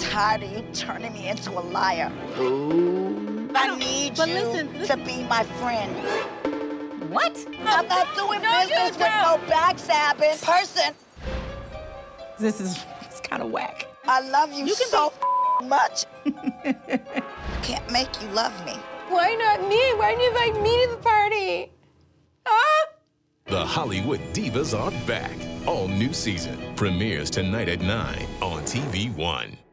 tired of you turning me into a liar. I need you to be my friend. What? I'm not doing business with no backstabbing person. This is kind of whack. I love you so much. Can't make you love me. Why not me? Why didn't you invite me to the party? Huh? The Hollywood Divas are back. All new season premieres tonight at 9 on TV1.